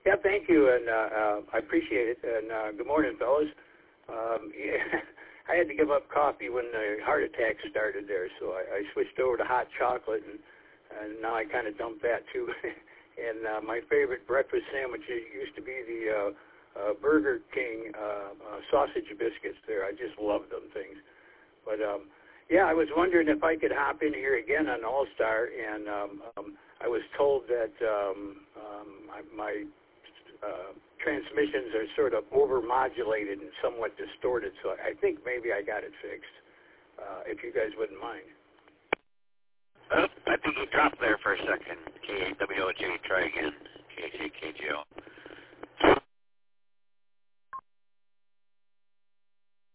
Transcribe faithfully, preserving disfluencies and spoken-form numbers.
Yeah, thank you, and uh, uh, I appreciate it. And uh, good morning, fellas. Um, yeah, I had to give up coffee when the heart attack started there, so I, I switched over to hot chocolate, and, and now I kind of dumped that too. And uh, my favorite breakfast sandwiches used to be the uh, uh, Burger King uh, uh, sausage biscuits there. I just love them things. But um, yeah, I was wondering if I could hop in here again on All-Star, and um, um, I was told that um, um, my, my uh, transmissions are sort of over-modulated and somewhat distorted, so I think maybe I got it fixed, uh, if you guys wouldn't mind. Oh, I think you dropped there for a second. K A W O J, try again. K J K J O.